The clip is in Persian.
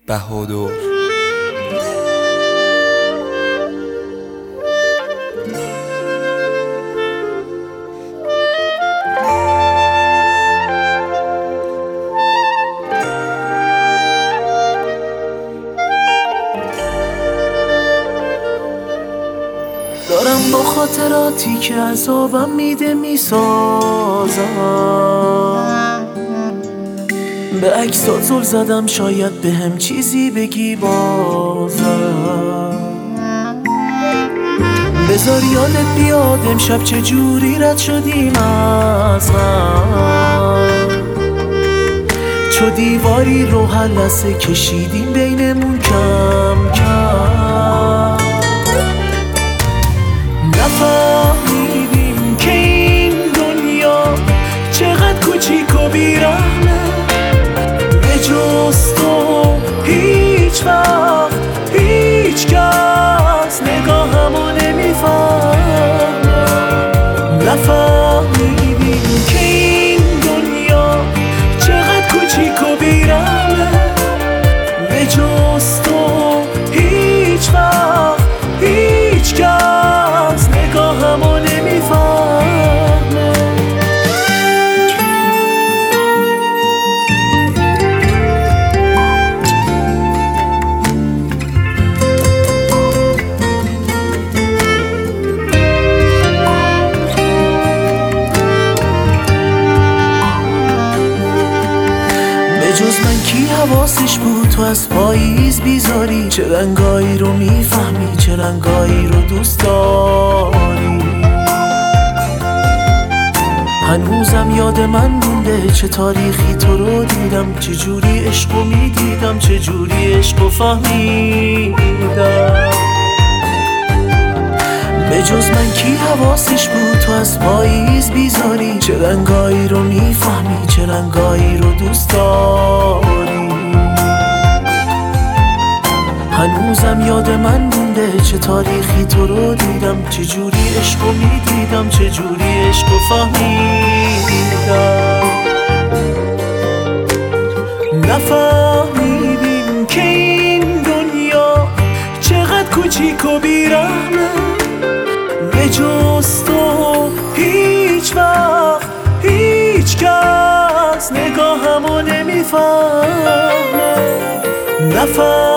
بهادر. دارم با خاطراتی که عذابم میده میسازم، به عکسات زل زدم شاید به هم چیزی بگی بازم. بذار یادت بیاد امشب چجوری رد شدیم از غم، چو دیواری رو هر لحظه کشیدیم بینمون کم کم. نفهمیدیم که این دنیا چقدر کوچیک و بیرحمه، به جز تو هیچ وقت هیچ کس نگاهمو نمیفهمه. نفهمیدیم که این دنیا چقدر کوچیک و بیرحمه، به جز تو هیچ وقت هیچ کس نگاهمو نمیفهمه. جز من کی حواسش بود تو از پاییز بیزاری، چه رنگایی رو میفهمی چه رنگایی رو دوست داری. هنوزم یاد من مونده چه تاریخی تو رو دیدم، چه جوری عشقو میدیدم چه جوری عشقو فهمیدم. به جز من کی حواسش بود تو از پاییز بیزاری، چه رنگایی رو میفهمی چه رنگایی رو دوست داری. هنوزم یاد من مونده چه تاریخی تو رو دیدم، چه جوری عشقو میدیدم چه جوری عشقو فهمیدم. نفهمیدیم که این دنیا چقدر کوچیک و بیرحمه، به جز تو هیچ وقت هیچ کس نگاهمو نمیفهمه.